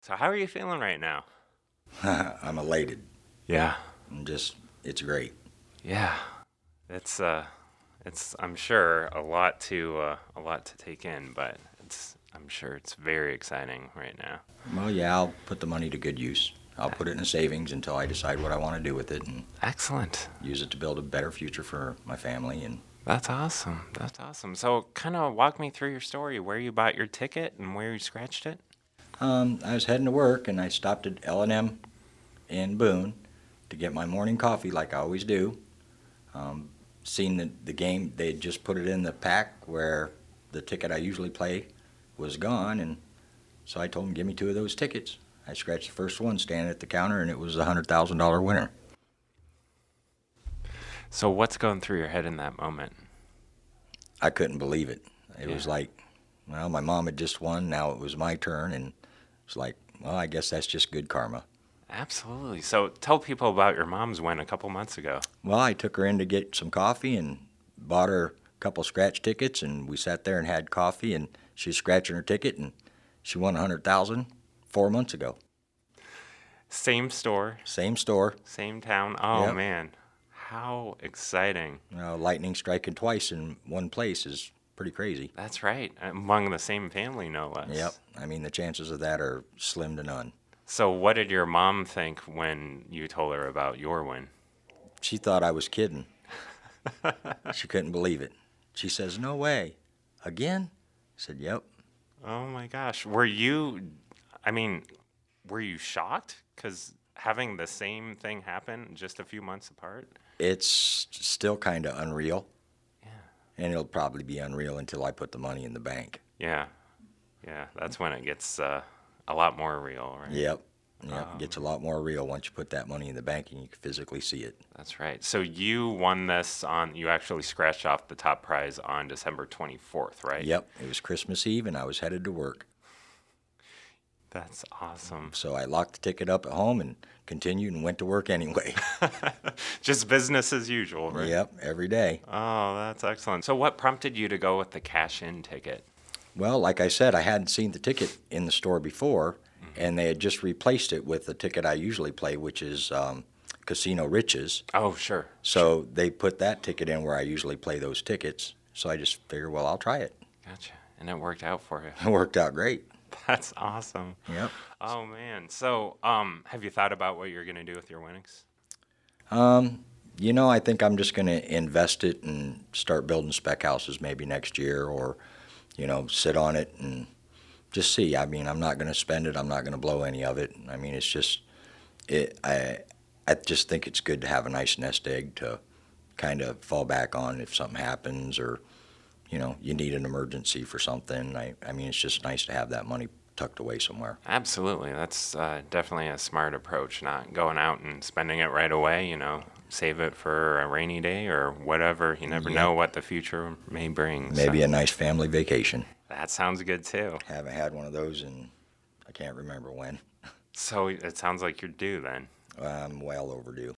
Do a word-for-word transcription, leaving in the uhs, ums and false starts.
So how are you feeling right now? I'm elated. Yeah. I'm just, it's great. Yeah. It's uh it's I'm sure a lot to uh, a lot to take in, but it's I'm sure it's very exciting right now. Well, yeah, I'll put the money to good use. I'll put it in a savings until I decide what I want to do with it and Excellent. use it to build a better future for my family. And That's awesome. That's awesome. So kind of walk me through your story, where you bought your ticket and where you scratched it. um, I was heading to work and I stopped at L and M in Boone to get my morning coffee like I always do. Um, seen the, the game, they had just put it in the pack where the ticket I usually play was gone, and so I told them, give me two of those tickets. I scratched the first one standing at the counter, and it was a one hundred thousand dollars winner. So what's going through your head in that moment? I couldn't believe it. It Yeah. was like, well, my mom had just won, now it was my turn, and it's like, well, I guess that's just good karma. Absolutely. So tell people about your mom's win a couple months ago. Well, I took her in to get some coffee and bought her a couple scratch tickets, and we sat there and had coffee, and she was scratching her ticket, and she won one hundred thousand dollars four months ago. Same store, Same store. same town. Oh Yep. man, how exciting. You know, lightning striking twice in one place is pretty crazy. That's right. Among the same family, no less. Yep. I mean, the chances of that are slim to none. So what did your mom think when you told her about your win? She thought I was kidding. She couldn't believe it. She says, no way. Again? I said, yep. Oh my gosh. Were you, I mean, were you shocked? Because having the same thing happen just a few months apart? It's still kind of unreal, Yeah. and it'll probably be unreal until I put the money in the bank. Yeah. Yeah. That's when it gets uh, a lot more real, right? Yep. Yep. Um, It gets a lot more real once you put that money in the bank and you can physically see it. That's right. So you won this on, you actually scratched off the top prize on December twenty-fourth, right? Yep. It was Christmas Eve, and I was headed to work. That's awesome. So I locked the ticket up at home and continued and went to work anyway. Just business as usual, right? Yep, every day. Oh, that's excellent. So what prompted you to go with the cash-in ticket? Well, like I said, I hadn't seen the ticket in the store before, and they had just replaced it with the ticket I usually play, which is um, Casino Riches. Oh, sure. So they put that ticket in where I usually play those tickets. So I just figured, well, I'll try it. Gotcha. And it worked out for you. It worked out great. That's awesome. Yep. Oh, man. So um, have you thought about what you're going to do with your winnings? Um, you know, I think I'm just going to invest it and start building spec houses maybe next year, or, you know, sit on it and just see. I mean, I'm not going to spend it. I'm not going to blow any of it. I mean, it's just, it. I, I just think it's good to have a nice nest egg to kind of fall back on if something happens, or, you know, you need an emergency for something. I, I mean, it's just nice to have that money tucked away somewhere. Absolutely. That's uh, definitely a smart approach, not going out and spending it right away, you know. Save it for a rainy day or whatever. You never Yeah. know what the future may bring. Maybe so a nice family vacation. that sounds good, too. Haven't had one of those in, I can't remember when. So it sounds like you're due then. I'm well overdue.